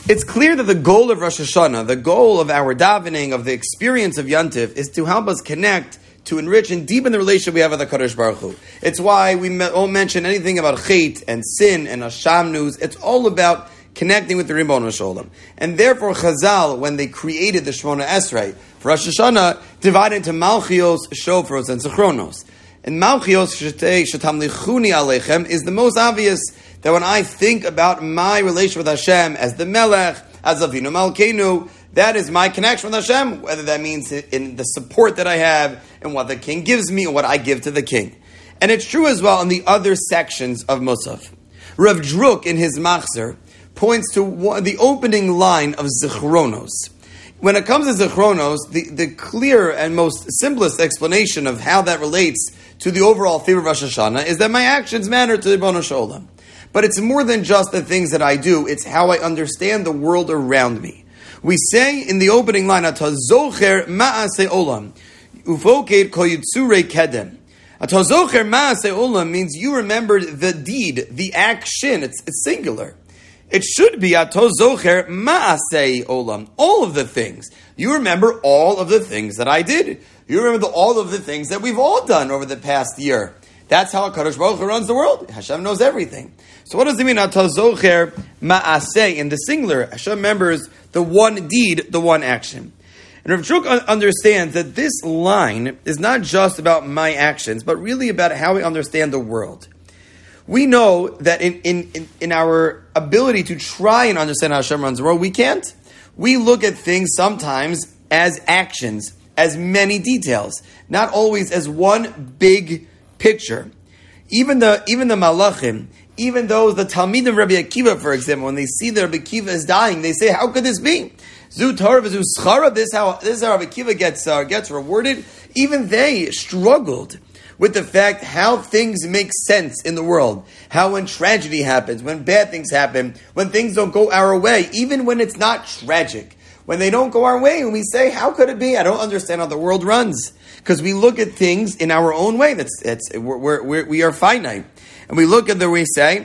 It's clear that the goal of Rosh Hashanah, the goal of our davening, of the experience of Yantiv, is to help us connect, to enrich and deepen the relationship we have with the Kadosh Baruch Hu. It's why we won't mention anything about Chet and sin and Hasham news. It's all about connecting with the Ribono Shel Olam. And therefore Chazal, when they created the Shemona Esrei for Rosh Hashanah, divided into Malchios, Shofros, and Zichronos. And Malchios Shetamlichuni Aleichem is the most obvious, that when I think about my relation with Hashem as the Melech, as Avinu Malkeinu, that is my connection with Hashem, whether that means in the support that I have, and what the king gives me, and what I give to the king. And it's true as well in the other sections of Musaf. Rav Druk, in his Machzor, points to the opening line of Zichronos. When it comes to Zichronos, the clear and most simplest explanation of how that relates to the overall theme of Rosh Hashanah is that my actions matter to the Ribono Shel Olam. But it's more than just the things that I do, it's how I understand the world around me. We say in the opening line, Ata zocher ma'aseh olam, uvoked kol yitzurei kedem. Ata zocher ma'aseh olam means you remembered the deed, the action, it's singular. It should be Ata zocher ma'aseh olam, all of the things. You remember all of the things that I did. You remember all of the things that we've all done over the past year. That's how HaKadosh Baruch Hu runs the world. Hashem knows everything. So what does it mean, Ata zocher ma'aseh? In the singular, Hashem remembers the one deed, the one action. And Rav Druk understands that this line is not just about my actions, but really about how we understand the world. We know that in our ability to try and understand how Hashem runs the world, we can't. We look at things sometimes as actions, as many details, not always as one big picture. Even the Malachim, even those, the Talmidim of Rabbi Akiva, for example, when they see that Rabbi Akiva is dying, they say, how could this be? Zu Torah v'zu schara, this is how Rabbi Akiva gets rewarded. Even they struggled with the fact how things make sense in the world. How when tragedy happens, when bad things happen, when things don't go our way, even when it's not tragic, when they don't go our way, and we say, how could it be? I don't understand how the world runs. Because we look at things in our own way. We are finite. And we look at the we say,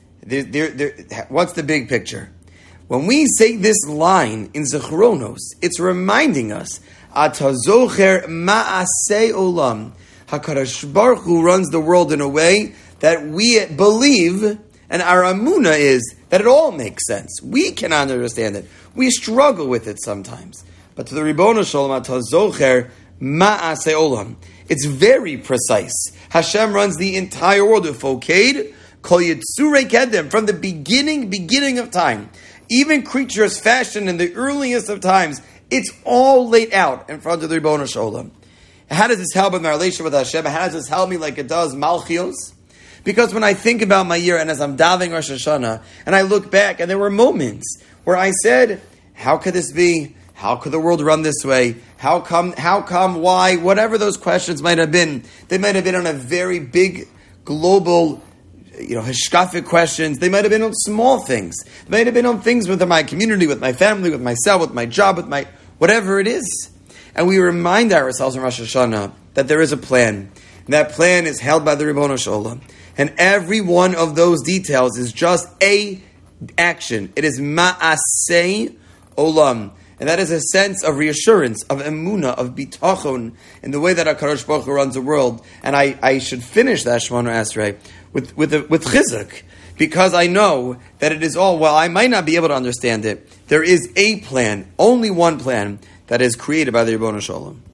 what's the big picture? When we say this line in Zichronos, it's reminding us, Ata zocher ma'aseh olam. HaKadosh Baruch Hu runs the world in a way that we believe, and our amuna is that it all makes sense. We cannot understand it. We struggle with it sometimes. But to the Ribono Shel Olam, Ata zocher ma'aseh olam. It's very precise. Hashem runs the entire world with Foked, Kol Yitzurei Kedem, from the beginning of time. Even creatures fashioned in the earliest of times, it's all laid out in front of the Ribono Shel Olam. How does this help in my relationship with Hashem? How does this help me like it does Malchios? Because when I think about my year, and as I'm davening Rosh Hashanah, and I look back, and there were moments where I said, how could this be? How could the world run this way? How come, why? Whatever those questions might have been, they might have been on a very big, global, hashkafic questions. They might have been on small things. They might have been on things with my community, with my family, with myself, with my job, with my, whatever it is. And we remind ourselves in Rosh Hashanah that there is a plan. And that plan is held by the Ribono Shel Olam. And every one of those details is just a action. It is ma'aseh olam. And that is a sense of reassurance, of emunah, of bitachon, in the way that HaKadosh Baruch Hu runs the world. And I should finish that Shemona Esrei with chizuk, because I know that it is all, while I might not be able to understand it, there is a plan, only one plan, that is created by the Ribono Shel Olam.